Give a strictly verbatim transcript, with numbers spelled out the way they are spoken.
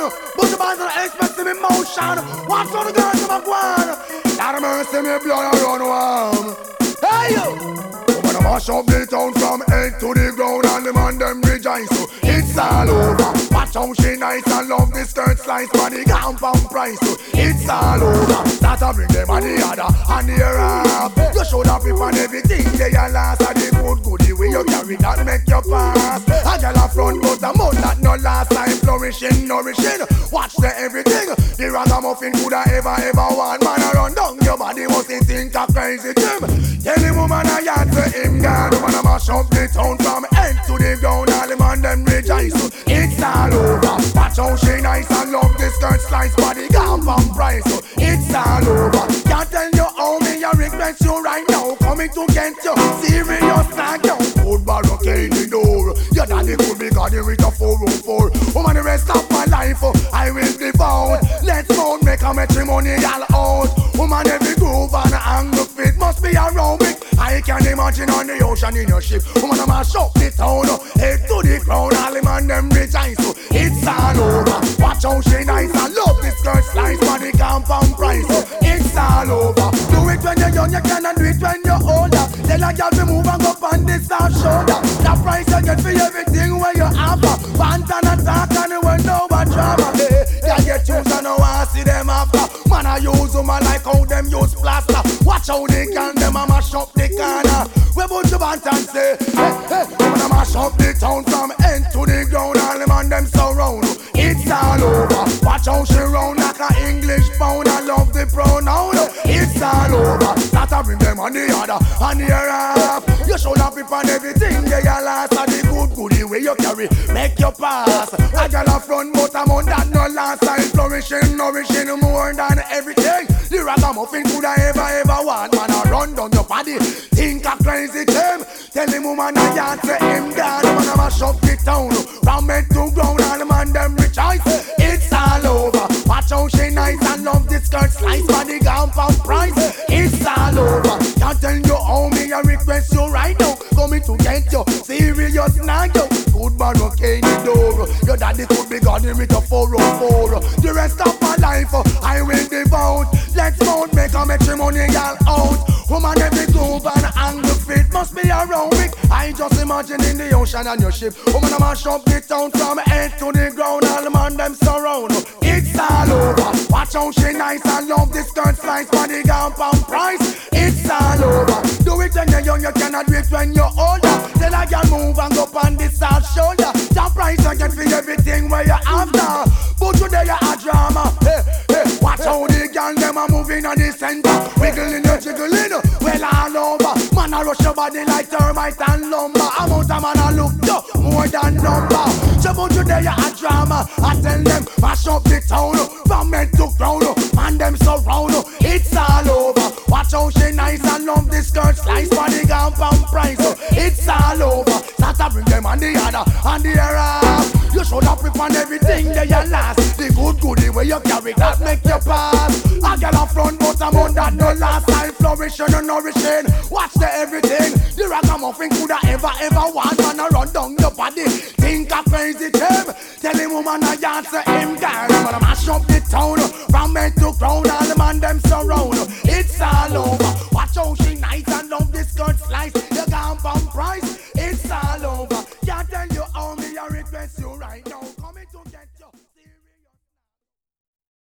But the boys are expecting emotion. Watch all the girls in my guan. Lot of mercy, me blood I run warm. Hey yo! Woman a mash up the town from head to the ground, and the man them rejoice. So it's all over. Watch how she nice and love the skirt slice, body compound price. So it's all over. Start to bring them on the other and the rap. You should have people and everything they are last. And the good goodie way you carry that make you pass. A girl a front but a mouth that no last time flourishing, nourishing. Watch the everything. The ragamuffin coulda ever ever want. Man a run down your body must think a crazy Jim. Tell the woman I had to him gone. Woman a mash up the town from head to the ground. All the man them rejoice. So it's all over. Watch how she nice and love the skirt slice, body compound price. So it's all over. Can't tell you how me I regret you right now. Coming to get you serious now. Good barricade the door. Your daddy could be got with a four oh four. Woman the rest of my life oh, I will be bound. Let's go make a matrimonial out. Woman every groove and angle fit must be aerobic. I can imagine on the ocean in your ship. Woman I'm a shop the town oh, head to the crown. All the man them rejoice so it's all over. Watch how she nice and love the skirt slice, body compound price so it's all over. Do it when you're young, you cannot do it when you're older. Tell a girl to move and go on this soft shoulder. The price you get for everything where you have a pant and attack and you will know what drama. Hey, they get choose and no one see them after. Man I use them I like how them use plaster. Watch how they can them a mash up the corner. We put your band and say hey, hey, woman a mash up the town from end to the ground. All them and them surround. It's all over. Watch how she round like a English pound. I love the pronoun. It's all over. Start to bring them on the other and the rap. You should have people and everything they are last. And the good goodie way you carry make you pass. A girl a front but I'm on that no last time. Flourishing, nourishing more than everything. The ragamuffin coulda ever ever want. Man a run down your body. Think a crazy them. Tell him woman I can't say him down. Man a mash up the town. From head to ground all the man them rejoice. It's all over. Watch how she nice and love the skirt slice, body compound price. It's all over. Can't tell you how me I request you right now. Coming to get you serious now yo. Good barricade the door. Your daddy could be guarding with a four oh four. The rest of my life uh, I will devote. Let's mount make a matrimonial out. Woman every groove and angle fit must be aerobic. I just imagine in the ocean and your ship. Woman a mash up the town from head to the ground. All the man them surround. It's all over. Watch how she nice and love the skirt slice, body compound price. It's all over. Do it when you're young, you cannot do it when you're older. Tell a girl move and go on this hard shoulder. The price you get for everything where you're after. But today you're a drama. Hey, hey. Watch how the girl them are moving on the center. Wiggling and jiggling, well all over. Man a rush your body like termite and lumber. Amount of man a look you more than number. So but today you're a drama. I tell them mash up the town. From head to crown. Man them surround. It's all over. Watch how she nice and love the skirt slice, body compound price. It's all over. Start to bring them on the other and the rap. You should have prepared everything they are last. The good goodie way you carry that make you pass. A girl a front but I'm on that no last time. Flourishing and nourishing. Watch the everything. The ragamuffin coulda ever ever want. Man a run down your body. Think a crazy them. Tell him woman I answer him girl. I'm gonna mash up the town. From head to crown all the man them surround. It's all over. Watch how she nice and love the skirt slice. The compound price. It's all over. Can't tell you how me I request you right now. Coming to get